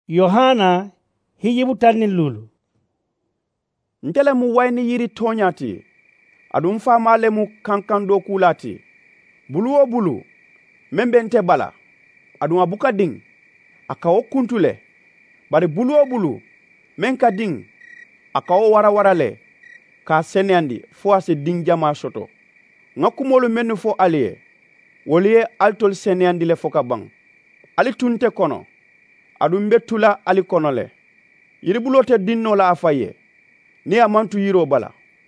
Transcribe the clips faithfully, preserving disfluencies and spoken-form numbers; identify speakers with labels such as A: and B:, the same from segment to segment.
A: Yohana hijibu tanni lulu.
B: Ntele mu wayni yiri toñati adum famale mu kankando kulati bulu o bulu membente bala adum abuka ding akawo kuntule bari bulu o bulu menka ding akawo wara warale ka seneandi fo ase ding jama soto ngakumolu mennu fo aliye woliye altol seneandi le foka bang ali tunte kono adum betula ali kono le yiri bulote dinno la afaye ni amantu yiro bala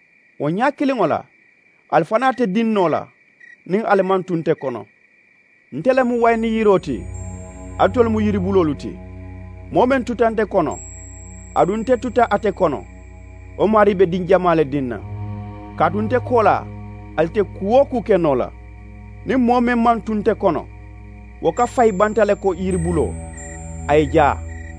B: o nyakilingola alfanate dinno la ni almantu nte kono ntele mu wayni yiroti atol mu yiri buloluti momen tutante kono adunte tuta ate kono o mari be din jamale dinna kadunte kola alte kuwoku kenola ni momen mantunte kono woka fay bantale ko yiri bulo ay ja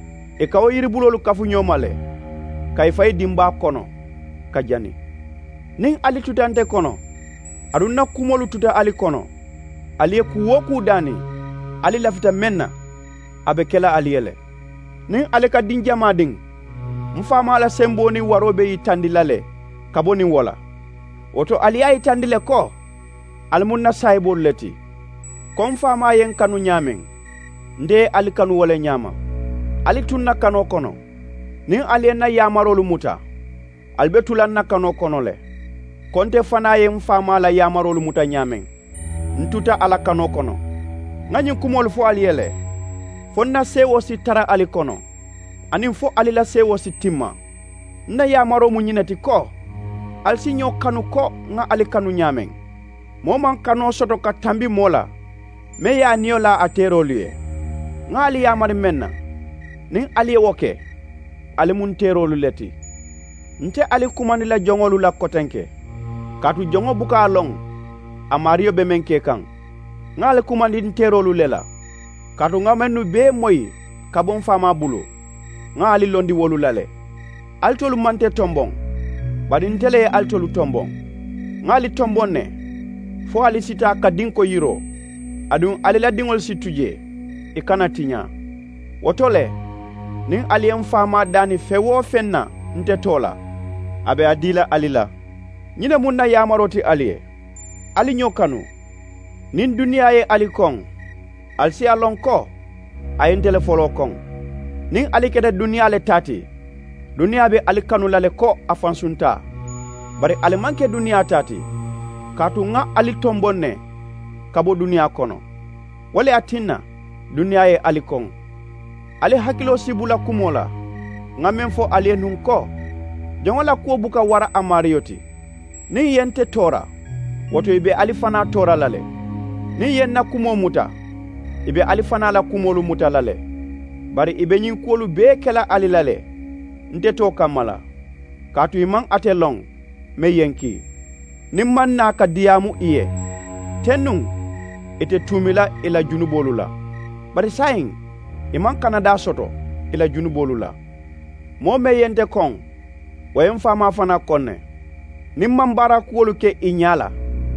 B: e kawo yiri bulolu kafu nyomale kay fay dimba kono kajani ning ali tutante kono aduna kumolu tuta ali kono ali kuwoku dani ali lafita menna abe kela aliyele ning ali ka dinjama ding mfama la semboni warobe yitandilale kaboni wala oto ali ay tandile ko almunna saibol leti kom fama yen kanu nyamen nde ali kanu wala nyama ali tunna kano kono nin ali na yamarolu muta albetulan na kano kono le konte fana yen fama la yamarolu muta nyamen ntuta ala kano kono ngani kumol fo aliyele fonna sewo si tara ali kono anin fo ali la sewo si timma na yamaro mu nyinati ko alsi nyo kanu ko nga ali kanu nyamen moman kano soto ka tambi mola me ya niola atero liye nga ali yamari menna nin ali woke ali mun tero leti nte ali kumani la jongolu la kotenke katu jongo buka long amario be menke kan nga ali kumani ntero lela katu nga menu be moyi kabon fama bulu nga ali londi wolu lale altolu mante tombong badi ntele altolu tombong nga ali tombonne fo ali sita ka dinko yiro adun ali la dingol situje e kana tinya wotole nin ali en fama dani fewo fenna nte tola abe adila alila nyine munna yamaroti aliye ali nyokanu nin dunia ye ali kong alsi alon ko ayen telefolo kong nin ali kete dunia le tati dunia be ali kanu lale ko afansunta bari ali manke dunia tati katu nga ali tombonne kabo dunia kono wale atinna dunia ye ali kong ali hakilo sibula kumola nga menfo ali nun ko jongola ko buka wara amariyoti ni yente tora woto ibe ali fana tora lale ni yenna kumo muta ibe ali fana la kumolu muta lale bari ibe nyin kolu be kala ali lale nte to kamala katu imang ate long me yenki nimman na ka diamu iye tenung ite tumila ila junubolu la bari sayin iman kanada soto ila junubolu la mo me yente kong wayen fama fana konne nimman bara kuwolu ke inyala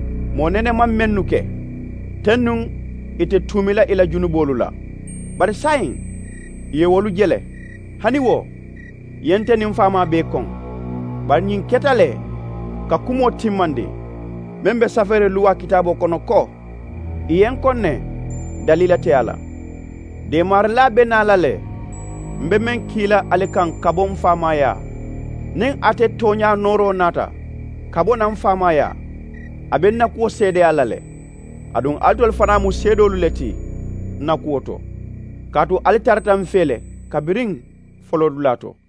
B: mo nene man mennu ke tenung ite tumila ila junubolu la bari sayin ye wolu jele hani wo yente nim fama be kong bar nyin ketale ka kumo timmandi membe safere luwa kitabo kono ko iyen konne dalila te ala de marla benalale mbe men kila ale kan kabon famaya nin ate tonya noro nata kabonam famaya abenna ko sede alale adun altol fana mu sedolu leti na kuoto katu alitartam fele kabiring folodulato